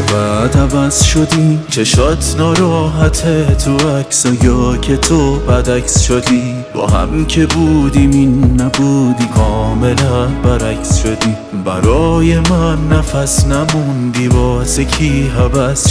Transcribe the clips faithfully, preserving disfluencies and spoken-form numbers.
بعد عوض شدی، چشات ناراحته تو عکسا، یا که تو بد عکس شدی. با هم که بودیم این نبودی، کاملا برعکس شدی. برای من نفس نموندی، واسه کی هوس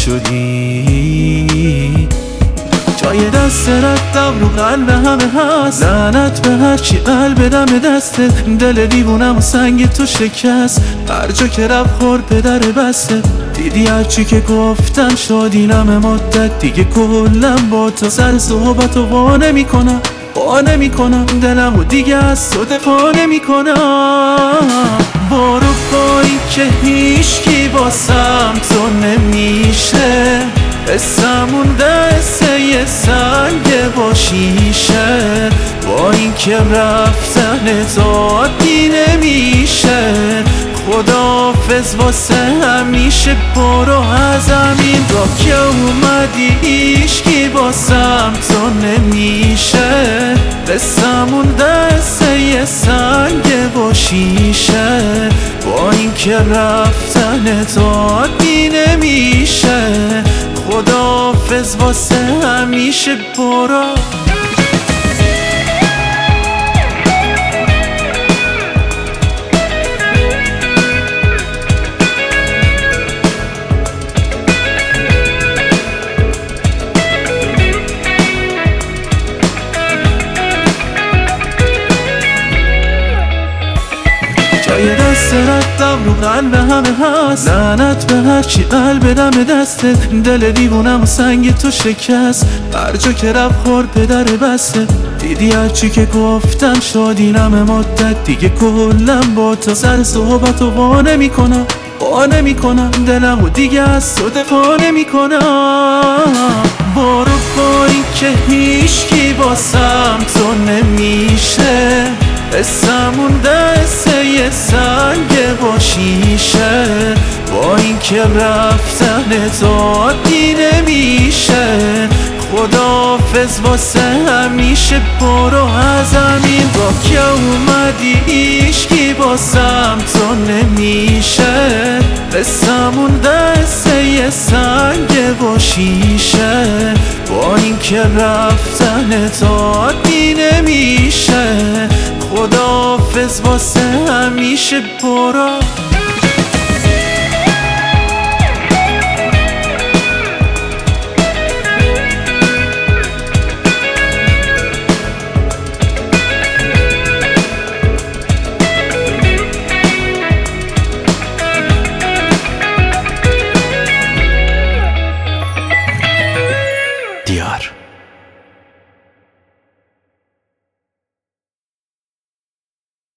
شدی. جای دست ردم رو قلب همه هست، لعنت به هرچی قلب دم دسته. دل دیوونم و سنگ تو شکست، هر جا که رفت خور پدر بسته. دیدی هرچی که گفتم شدی نم مدت، دیگه کلم با تو سر صحبت و وا نمی‌کنم، وا نمی‌کنم دلم و دیگه از تو دفاع نمی‌کنم. برو پایی که هیچکی واسم تو نمیشه، اسمون دسته یه سنگ با شیشه. با این که رفتن تو عادی نمیشه، خداحافظ واسه همیشه. برو از همین را که اومدی، هیچکی واسم تو نمیشه. اسمون دسته یه سنگ با شیشه. با این که رفتن تو عادی نمیشه، خداحافظ واسه همیشه. برو جای دست ردم رو قلب همه هست، لعنت به هرچی قلب دم دسته. دل دیوونم و سنگ تو شکست، هر جا که رفت خور پدر بسته. دیدی هرچی که گفتم شدی نم مدت، دیگه کلم با تو سر صحبت و وا نمی‌کنم، وا نمی‌کنم دلم و دیگه از تو دفاع نمی‌کنم. برو پایی که هیچکی واسم تو نمیشه، اسمون دسته یه سنگ با شیشه. با این که رفتن تو عادی نمیشه، خداحافظ واسه همیشه. برو از همین را که اومدی، هیچکی واسم تو نمیشه. اسمون دسته یه سنگ با شیشه. با این که رفتن تو عادی نمیشه، خداحافظ واسه همیشه. برو دیار.